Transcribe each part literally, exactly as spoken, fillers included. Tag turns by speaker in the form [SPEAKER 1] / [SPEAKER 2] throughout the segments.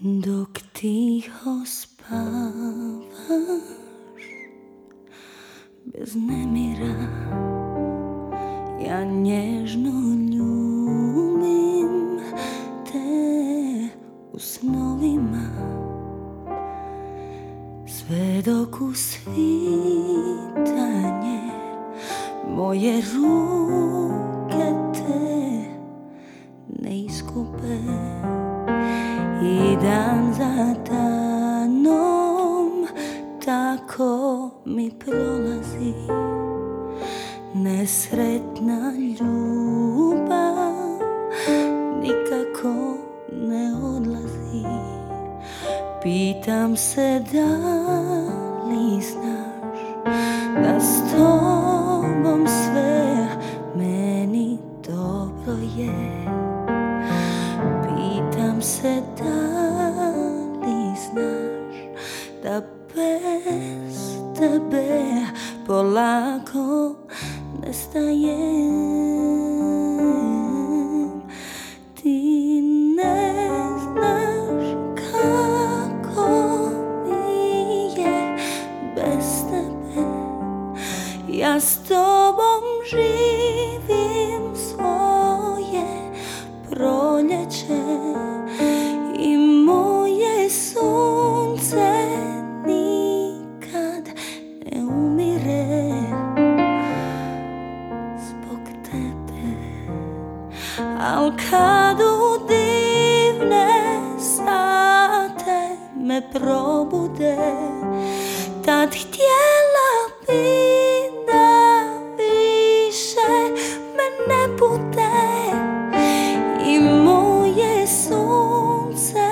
[SPEAKER 1] Dok tiho spavaš, bez nemira, ja nježno ljubim te u snovima. Sve dok u svitanje moje ruke te ne iskupe, i dan za danom tako mi prolazi. Nesretna ljubav nikako ne odlazi. Pitam se da li znaš da s tobom sve meni dobro je. Pitam se da li znaš da bez tebe polako nestajem. Ti ne znaš kako mi je bez tebe. Ja s tobom živim svoje proljeće i moje sunce nikad ne umire zbog tebe. Al kad u divne sate me probude, tad htjela bi da više me ne bude i moje sunce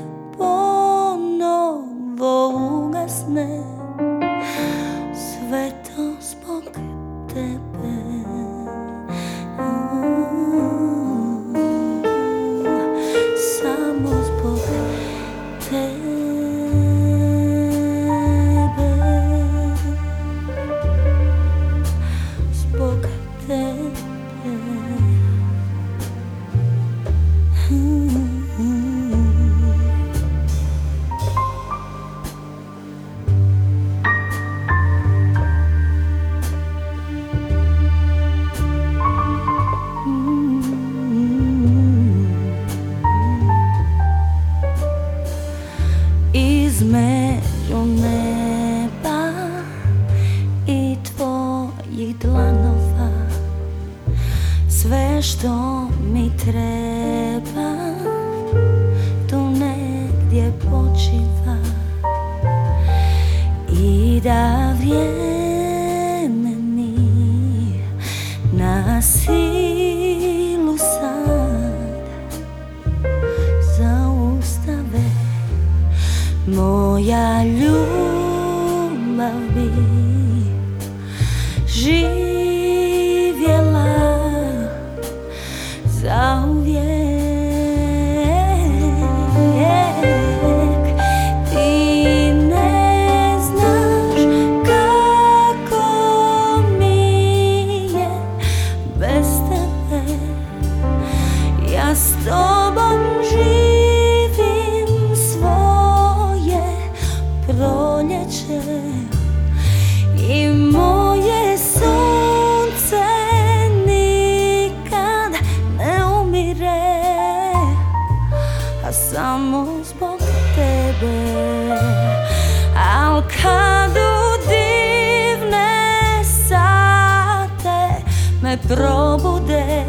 [SPEAKER 1] ponovo ugasne. Sve to zbog tebe. Samo zbog tebe. Zbog tebe. Između neba i tvojih dlanova sve što mi treba tu negdje počiva, i da vrijeme mi na silu sad zaustave. Moja ljubav bi živjela zauvijek. Ti ne znaš kako mi je bez tebe. Ja s tobom živim svoje proljeće i moje sunce nikad ne umire, a samo zbog tebe. Al kad u divne sate me probude,